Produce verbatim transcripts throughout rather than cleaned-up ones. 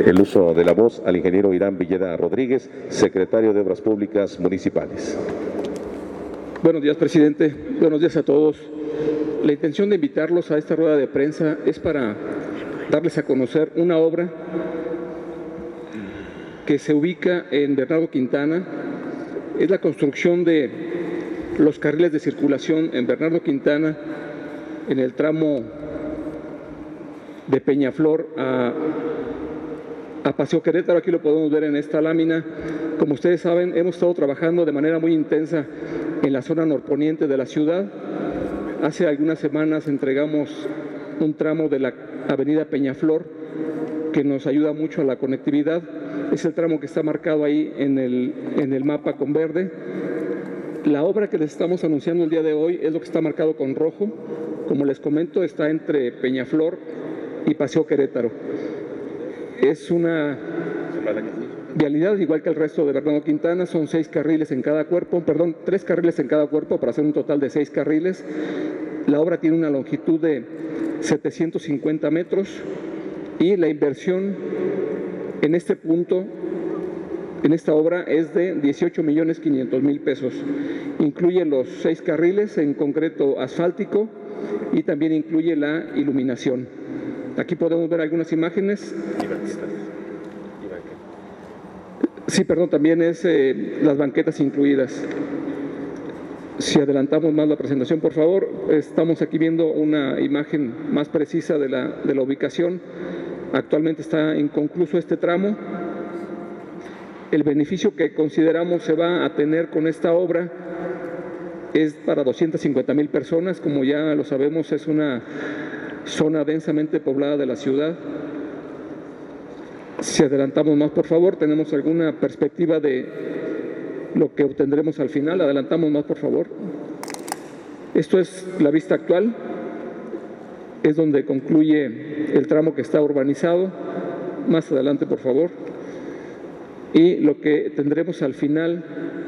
el uso de la voz al ingeniero Irán Villeda Rodríguez, secretario de Obras Públicas Municipales. Buenos días, presidente. Buenos días a todos. La intención de invitarlos a esta rueda de prensa es para darles a conocer una obra que se ubica en Bernardo Quintana. Es la construcción de los carriles de circulación en Bernardo Quintana, en el tramo de Peñaflor a, a Paseo Querétaro. Aquí lo podemos ver en esta lámina. Como ustedes saben, hemos estado trabajando de manera muy intensa en la zona norponiente de la ciudad. Hace algunas semanas entregamos un tramo de la avenida Peñaflor que nos ayuda mucho a la conectividad. Es el tramo que está marcado ahí en el, en el mapa con verde. La obra que les estamos anunciando el día de hoy es lo que está marcado con rojo. Como les comento, está entre Peñaflor y Paseo Querétaro. Es una vialidad igual que el resto de Bernardo Quintana. Son seis carriles en cada cuerpo, perdón, tres carriles en cada cuerpo para hacer un total de seis carriles. La obra tiene una longitud de setecientos cincuenta metros y la inversión en este punto, en esta obra, es de dieciocho millones quinientos mil pesos. Incluye los seis carriles, en concreto asfáltico, y también incluye la iluminación. Aquí podemos ver algunas imágenes. Sí, perdón, también es eh, las banquetas incluidas. Si adelantamos más la presentación, por favor. Estamos aquí viendo una imagen más precisa de la, de la ubicación. Actualmente está inconcluso este tramo. El beneficio que consideramos se va a tener con esta obra es para doscientas cincuenta mil personas. Como ya lo sabemos, es una zona densamente poblada de la ciudad. Si adelantamos más, por favor, tenemos alguna perspectiva de lo que obtendremos al final. Adelantamos más, por favor. Esto es la vista actual. Es donde concluye el tramo que está urbanizado. Más adelante, por favor. Y lo que tendremos al final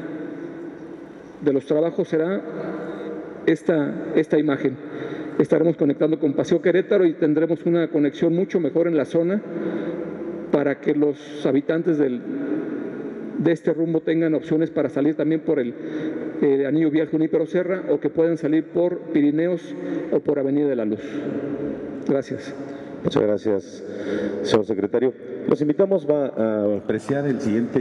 de los trabajos será esta, esta imagen. Estaremos conectando con Paseo Querétaro y tendremos una conexión mucho mejor en la zona para que los habitantes del, de este rumbo tengan opciones para salir también por el eh, anillo vial Junípero Serra, o que puedan salir por Pirineos o por Avenida de la Luz. Gracias. Muchas gracias, señor secretario. Los invitamos va a apreciar el siguiente